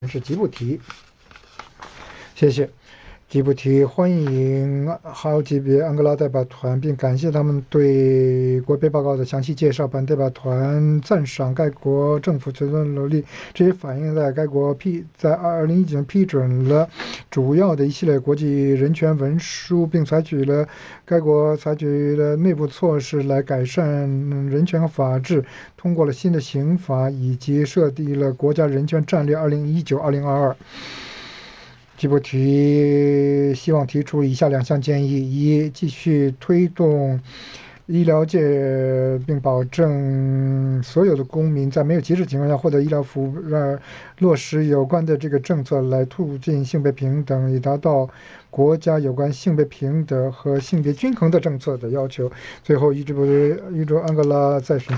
是吉布提，谢谢。吉布提欢迎好级别安哥拉代表团，并感谢他们对国别报告的详细介绍。本代表团赞赏该国政府全面努力，这也反映在该国在2019年批准了主要的一系列国际人权文书，并该国采取了内部措施来改善人权和法治，通过了新的刑法，以及设立了国家人权战略2019-2022。吉布提希望提出以下2项建议：一、继续推动医疗界，并保证所有的公民在没有歧视情况下获得医疗服务，落实有关的这个政策来促进性别平等，以达到国家有关性别平等和性别均衡的政策的要求。最后，预祝安哥拉在选